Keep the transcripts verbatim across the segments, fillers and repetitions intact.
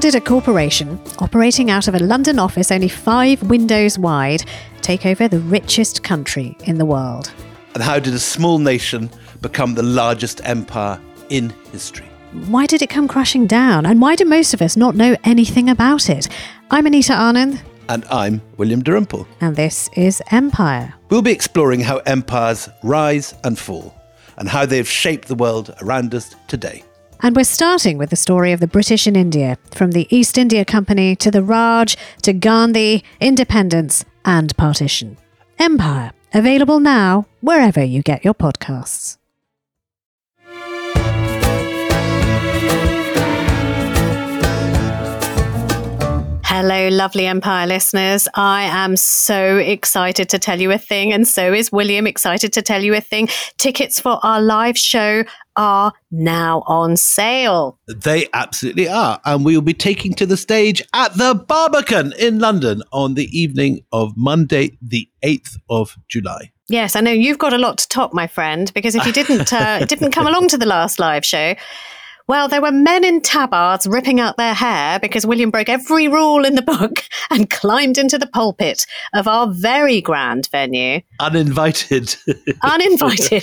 did a corporation operating out of a London office only five windows wide take over the richest country in the world? And how did a small nation become the largest empire in history? Why did it come crashing down? And why do most of us not know anything about it? I'm Anita Anand. And I'm William Dalrymple. And this is Empire. We'll be exploring how empires rise and fall, and how they've shaped the world around us today. And we're starting with the story of the British in India, from the East India Company to the Raj to Gandhi, independence and partition. Empire, available now wherever you get your podcasts. Hello, lovely Empire listeners. I am so excited to tell you a thing, and so is William excited to tell you a thing. Tickets for our live show are now on sale. They absolutely are. And we will be taking to the stage at the Barbican in London on the evening of Monday, the eighth of July. Yes, I know you've got a lot to top, my friend, because if you didn't uh, didn't come along to the last live show, well, there were men in tabards ripping out their hair because William broke every rule in the book and climbed into the pulpit of our very grand venue. Uninvited. Uninvited.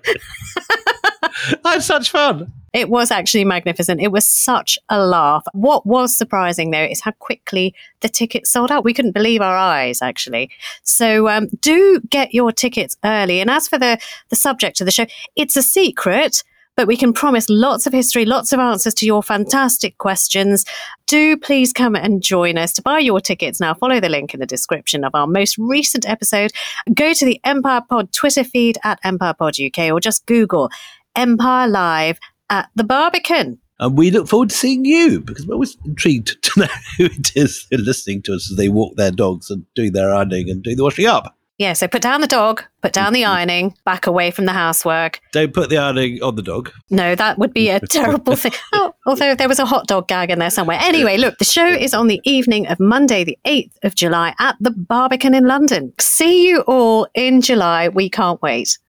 I had such fun. It was actually magnificent. It was such a laugh. What was surprising, though, is how quickly the tickets sold out. We couldn't believe our eyes, actually. So um, do get your tickets early. And as for the, the subject of the show, it's a secret, but we can promise lots of history, lots of answers to your fantastic questions. Do please come and join us. To buy your tickets now, follow the link in the description of our most recent episode. Go to the Empire Pod Twitter feed at Empire Pod U K, or just Google Empire Live at the Barbican. And we look forward to seeing you, because we're always intrigued to know who it is who are listening to us as they walk their dogs and doing their ironing and doing the washing up. Yeah, so put down the dog, put down the ironing, back away from the housework. Don't put the ironing on the dog. No, that would be a terrible thing. Oh, although there was a hot dog gag in there somewhere. Anyway, look, the show is on the evening of Monday, the eighth of July at the Barbican in London. See you all in July. We can't wait.